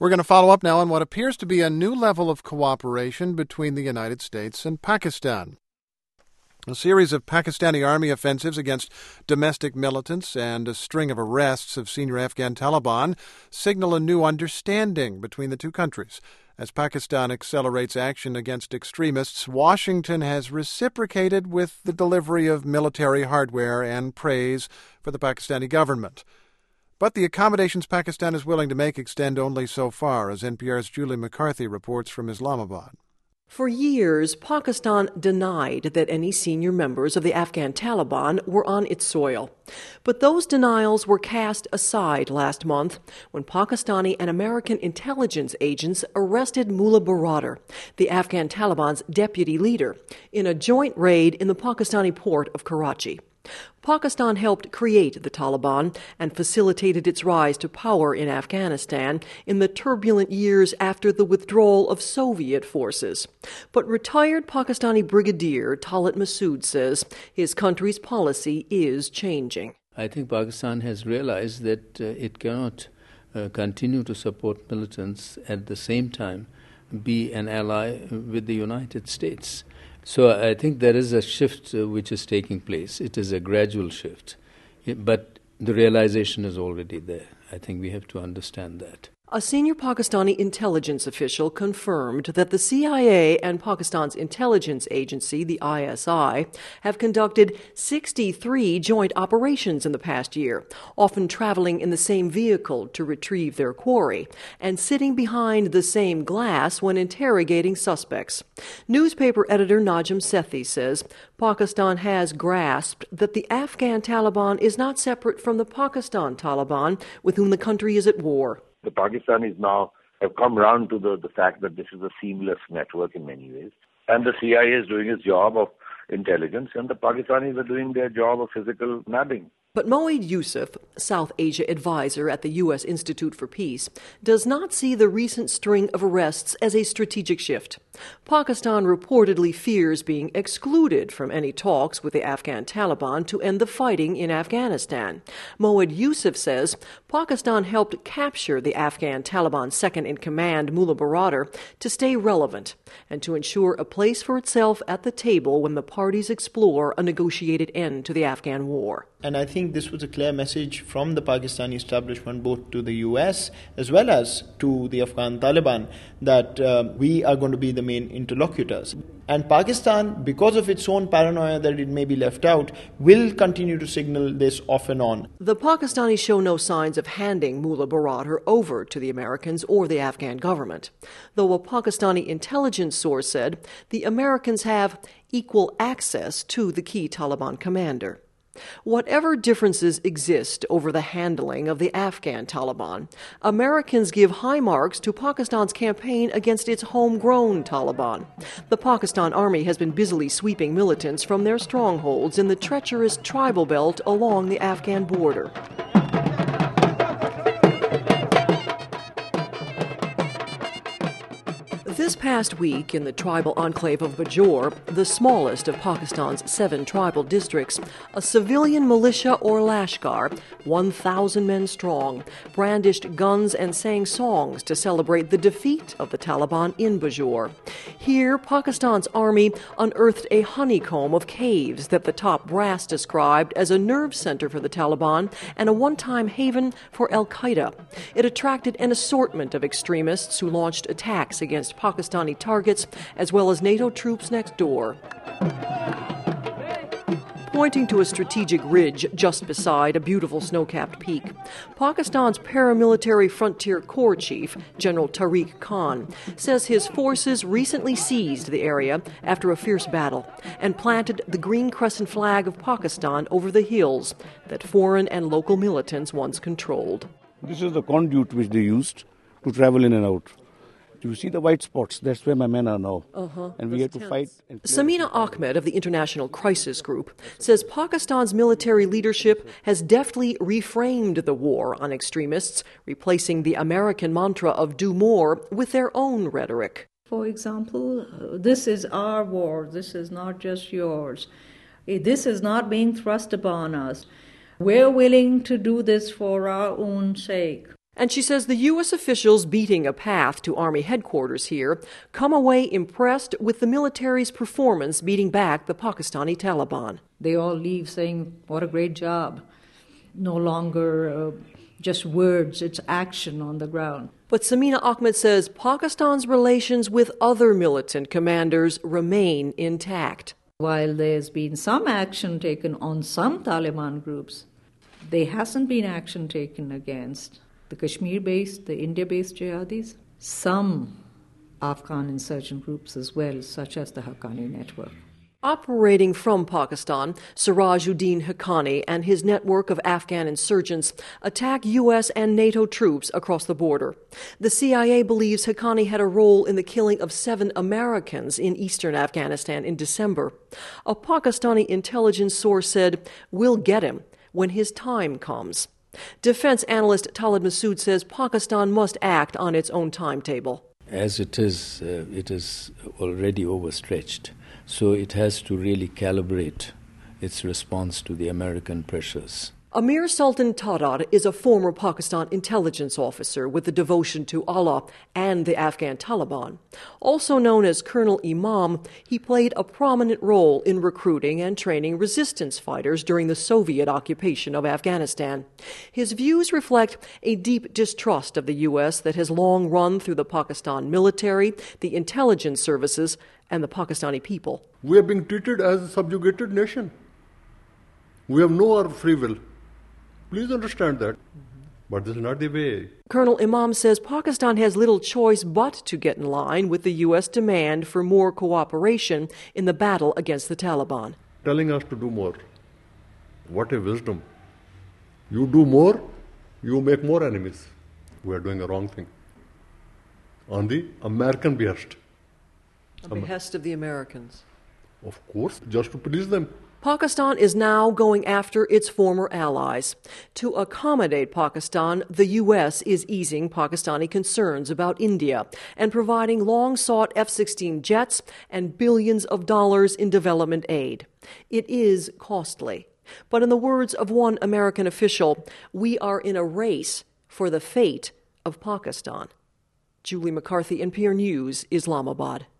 We're going to follow up now on what appears to be a new level of cooperation between the United States and Pakistan. A series of Pakistani army offensives against domestic militants and a string of arrests of senior Afghan Taliban signal a new understanding between the two countries. As Pakistan accelerates action against extremists, Washington has reciprocated with the delivery of military hardware and praise for the Pakistani government. But the accommodations Pakistan is willing to make extend only so far, as NPR's Julie McCarthy reports from Islamabad. For years, Pakistan denied that any senior members of the Afghan Taliban were on its soil. But those denials were cast aside last month when Pakistani and American intelligence agents arrested Mullah Baradar, the Afghan Taliban's deputy leader, in a joint raid in the Pakistani port of Karachi. Pakistan helped create the Taliban and facilitated its rise to power in Afghanistan in the turbulent years after the withdrawal of Soviet forces. But retired Pakistani Brigadier Talat Masood says his country's policy is changing. I think Pakistan has realized that it cannot continue to support militants at the same time be an ally with the United States. So I think there is a shift which is taking place. It is a gradual shift, but the realization is already there. I think we have to understand that. A senior Pakistani intelligence official confirmed that the CIA and Pakistan's intelligence agency, the ISI, have conducted 63 joint operations in the past year, often traveling in the same vehicle to retrieve their quarry, and sitting behind the same glass when interrogating suspects. Newspaper editor Najm Sethi says Pakistan has grasped that the Afghan Taliban is not separate from the Pakistan Taliban with whom the country is at war. The Pakistanis now have come round to the fact that this is a seamless network in many ways. And the CIA is doing its job of intelligence, and the Pakistanis are doing their job of physical nabbing. But Moeed Yusuf, South Asia advisor at the U.S. Institute for Peace, does not see the recent string of arrests as a strategic shift. Pakistan reportedly fears being excluded from any talks with the Afghan Taliban to end the fighting in Afghanistan. Moeed Yusuf says Pakistan helped capture the Afghan Taliban second-in-command, Mullah Baradar, to stay relevant and to ensure a place for itself at the table when the parties explore a negotiated end to the Afghan war. And I think this was a clear message from the Pakistani establishment, both to the US as well as to the Afghan Taliban, that we are going to be the main interlocutors. And Pakistan, because of its own paranoia that it may be left out, will continue to signal this off and on. The Pakistanis show no signs of handing Mullah Baradar over to the Americans or the Afghan government, though a Pakistani intelligence source said the Americans have equal access to the key Taliban commander. Whatever differences exist over the handling of the Afghan Taliban, Americans give high marks to Pakistan's campaign against its homegrown Taliban. The Pakistan Army has been busily sweeping militants from their strongholds in the treacherous tribal belt along the Afghan border. This past week, in the tribal enclave of Bajaur, the smallest of Pakistan's 7 tribal districts, a civilian militia or Lashkar, 1,000 men strong, brandished guns and sang songs to celebrate the defeat of the Taliban in Bajaur. Here, Pakistan's army unearthed a honeycomb of caves that the top brass described as a nerve center for the Taliban and a one-time haven for al-Qaeda. It attracted an assortment of extremists who launched attacks against Pakistani targets, as well as NATO troops next door. Pointing to a strategic ridge just beside a beautiful snow-capped peak, Pakistan's paramilitary frontier corps chief, General Tariq Khan, says his forces recently seized the area after a fierce battle and planted the green crescent flag of Pakistan over the hills that foreign and local militants once controlled. This is the conduit which they used to travel in and out. You see the white spots? That's where my men are now. And we had to fight. Samina Ahmed of the International Crisis Group says Pakistan's military leadership has deftly reframed the war on extremists, replacing the American mantra of do more with their own rhetoric. For example, this is our war. This is not just yours. This is not being thrust upon us. We're willing to do this for our own sake. And she says the U.S. officials beating a path to Army headquarters here come away impressed with the military's performance beating back the Pakistani Taliban. They all leave saying, what a great job. No longer just words, it's action on the ground. But Samina Ahmed says Pakistan's relations with other militant commanders remain intact. While there's been some action taken on some Taliban groups, there hasn't been action taken against the Kashmir-based, the India-based jihadis, some Afghan insurgent groups as well, such as the Haqqani Network. Operating from Pakistan, Sirajuddin Haqqani and his network of Afghan insurgents attack U.S. and NATO troops across the border. The CIA believes Haqqani had a role in the killing of 7 Americans in eastern Afghanistan in December. A Pakistani intelligence source said, "We'll get him when his time comes." Defense analyst Talib Masood says Pakistan must act on its own timetable. As it is already overstretched. So it has to really calibrate its response to the American pressures. Amir Sultan Tarar is a former Pakistan intelligence officer with a devotion to Allah and the Afghan Taliban. Also known as Colonel Imam, he played a prominent role in recruiting and training resistance fighters during the Soviet occupation of Afghanistan. His views reflect a deep distrust of the U.S. that has long run through the Pakistan military, the intelligence services, and the Pakistani people. We are being treated as a subjugated nation. We have no free will. Please understand that. But this is not the way. Colonel Imam says Pakistan has little choice but to get in line with the U.S. demand for more cooperation in the battle against the Taliban. Telling us to do more. What a wisdom. You do more, you make more enemies. We are doing a wrong thing. On the American behest. On behest of the Americans. Of course, just to please them. Pakistan is now going after its former allies. To accommodate Pakistan, the U.S. is easing Pakistani concerns about India and providing long-sought F-16 jets and billions of dollars in development aid. It is costly. But in the words of one American official, we are in a race for the fate of Pakistan. Julie McCarthy, NPR News, Islamabad.